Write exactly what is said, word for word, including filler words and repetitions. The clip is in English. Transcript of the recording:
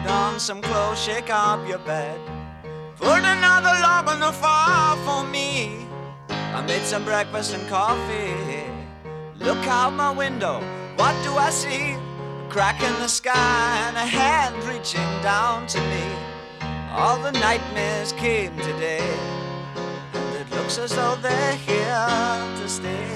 Put on some clothes, shake up your bed. Put another log on the fire for me. I made some breakfast and coffee. Look out my window, what do I see? A crack in the sky and a hand reaching down to me. All the nightmares came today, and it looks as though they're here to stay.